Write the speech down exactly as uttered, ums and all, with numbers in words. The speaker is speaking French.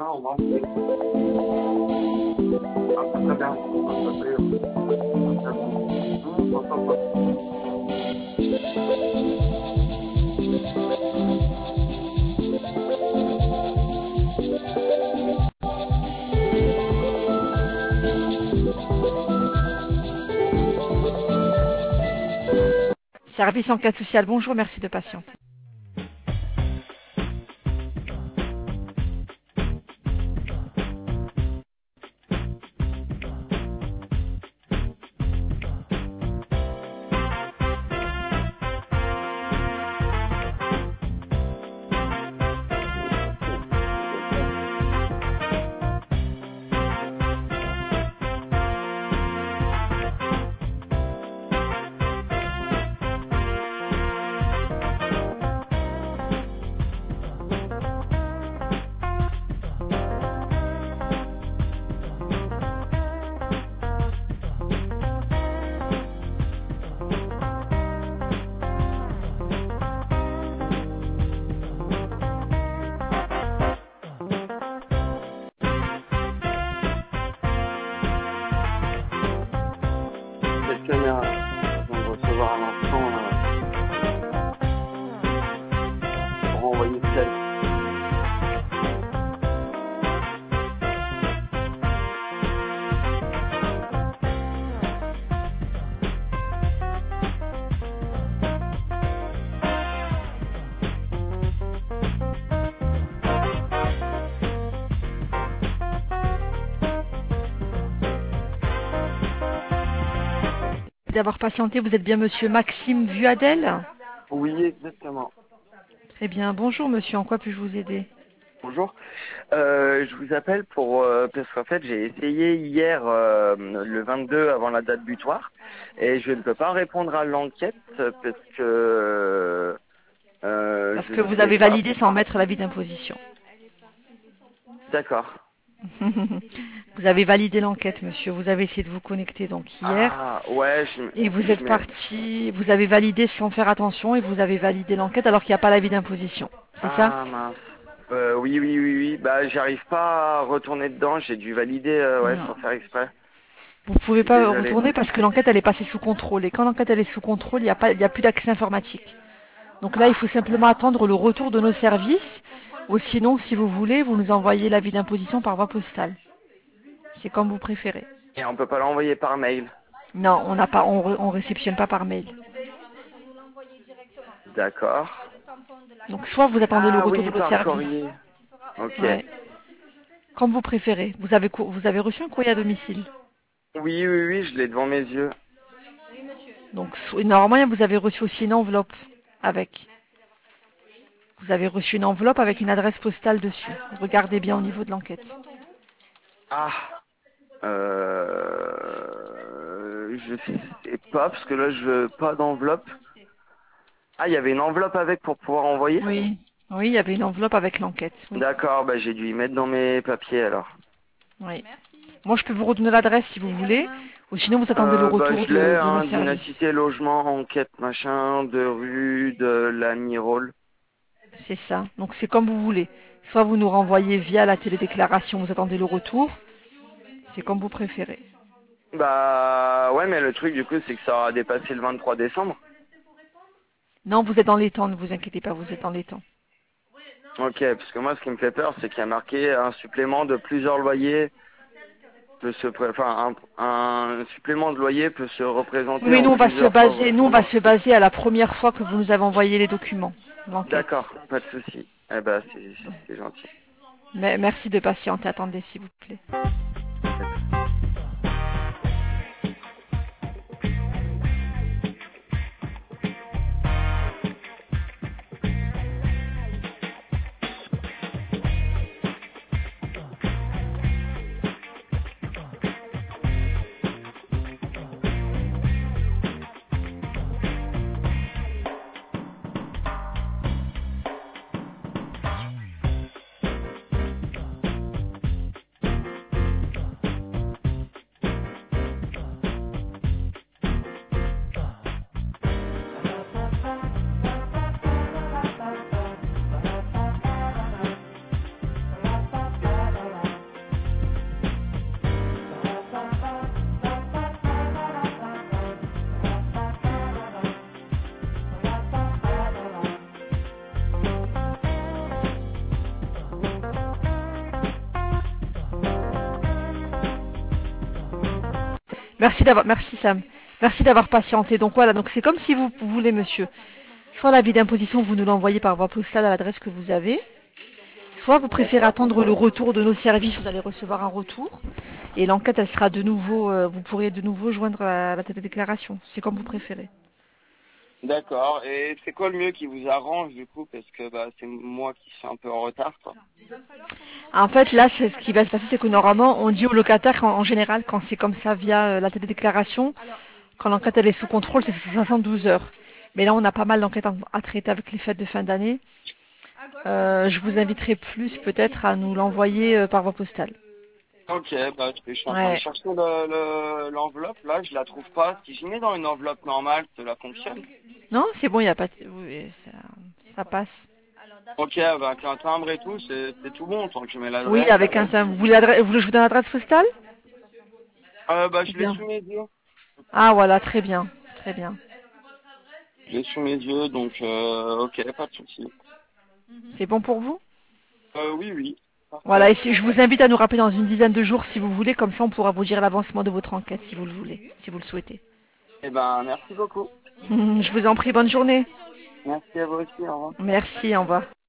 au revoir. Ah, très bien. Service enquête sociale, bonjour, merci de patienter. Caméra. Je viens de recevoir un instant euh, pour envoyer celle. D'avoir patienté, vous êtes bien monsieur Maxime Vuadel? Oui, exactement. Très bien, bonjour monsieur, en quoi puis-je vous aider? Bonjour. Euh, je vous appelle pour euh, parce qu'en fait j'ai essayé hier euh, le vingt-deux avant la date butoir et je ne peux pas répondre à l'enquête parce que euh, Parce je que ne vous sais avez pas. validé sans mettre l'avis d'imposition. D'accord. Vous avez validé l'enquête, monsieur. Vous avez essayé de vous connecter donc hier Ah ouais, je, m- et vous je êtes mets. parti. Vous avez validé sans faire attention et vous avez validé l'enquête alors qu'il n'y a pas l'avis d'imposition. C'est ça? Ah mince. Euh, oui oui oui oui. Bah j'arrive pas à retourner dedans. J'ai dû valider euh, ouais Non. sans faire exprès. Vous ne Je pouvez suis pas désolé. retourner parce que l'enquête elle est passée sous contrôle et quand l'enquête elle est sous contrôle, il n'y a pas, il y a plus d'accès informatique. Donc là, il Ah faut simplement attendre le retour de nos services. Ou sinon, si vous voulez, vous nous envoyez l'avis d'imposition par voie postale. C'est comme vous préférez. et on peut pas l'envoyer par mail. Non, on n'a pas, on, re- on réceptionne pas par mail. D'accord. Donc soit vous attendez le Ah retour oui de nos par services. courrier. Ok. Ouais. Comme vous préférez. Vous avez, co- vous avez reçu un courrier à domicile. Oui oui oui, je l'ai devant mes yeux. Donc so- normalement, vous avez reçu aussi une enveloppe avec. Vous avez reçu une enveloppe avec une adresse postale dessus. Regardez bien au niveau de l'enquête. Ah. Euh, je sais pas parce que là je pas d'enveloppe. Ah, il y avait une enveloppe avec pour pouvoir envoyer. Oui. Oui, il y avait une enveloppe avec l'enquête. Oui. D'accord, bah j'ai dû y mettre dans mes papiers alors. Oui. Moi, je peux vous redonner l'adresse si vous voulez. Ou sinon, vous attendez le Euh, bah retour je l'ai, de, de nos hein, services. d'inacité logement, enquête machin, de rue, de la Mirole. C'est ça. Donc c'est comme vous voulez. Soit vous nous renvoyez via la télédéclaration, vous attendez le retour. C'est comme vous préférez. Bah ouais, mais le truc du coup c'est que ça aura dépassé le vingt-trois décembre. Non, vous êtes dans les temps, ne vous inquiétez pas, vous êtes dans les temps. Ok, parce que moi ce qui me fait peur c'est qu'il y a marqué un supplément de plusieurs loyers peut se, pré- enfin un, un supplément de loyer peut se Oui, représenter mais en nous on va se plusieurs fois. baser, nous on va se baser à la première fois que vous nous avez envoyé les documents, D'accord, l'enquête. pas de souci. Eh ben c'est c'est gentil. Mais merci de patienter, attendez s'il vous plaît. Pas de souci. Merci d'avoir, merci Sam. Merci d'avoir patienté. Donc voilà, donc c'est comme si vous, vous voulez, monsieur. Soit l'avis d'imposition, vous nous l'envoyez par voie postale à l'adresse que vous avez. Soit vous préférez D'accord. attendre le retour de nos services, vous allez recevoir un retour. Et l'enquête, elle sera de nouveau, euh, vous pourrez de nouveau joindre la, la télédéclaration. C'est comme vous préférez. D'accord. Et c'est quoi le mieux qui vous arrange du coup? Parce que bah, c'est moi qui suis un peu en retard, quoi. En fait, là, c'est ce qui va se passer, c'est que normalement, on dit au locataire, qu'en- en général, quand c'est comme ça via euh, la télédéclaration, quand l'enquête elle est sous contrôle, c'est soixante-douze heures. Mais là, on a pas mal d'enquêtes à à traiter avec les fêtes de fin d'année. Euh, je vous inviterai plus peut-être à nous l'envoyer euh, par voie postale. Ok, bah je suis en train de Ouais. chercher le- le- l'enveloppe, là, je la trouve pas. Si je mets dans une enveloppe normale, cela fonctionne. Non, c'est bon, il y a pas. de- Oui, ça, ça passe. Ok, bah avec un timbre et tout, c'est c'est tout bon, tant que je mets Oui, l'adresse. avec un timbre. Vous voulez, l'adresse- vous voulez que je vous donne l'adresse postale? Euh, bah Ou je l'ai bien. sous mes yeux. Ah voilà, très bien, très bien. Je l'ai sous mes yeux, donc euh, ok, pas de souci. C'est bon pour vous? Euh, oui, oui, Voilà, parfait. et si, je vous invite à nous rappeler dans une dizaine de jours si vous voulez, comme ça on pourra vous dire l'avancement de votre enquête si vous le voulez, si vous le souhaitez. Eh ben, merci beaucoup. Je vous en prie, bonne journée. Merci à vous aussi, au revoir. Merci, au revoir.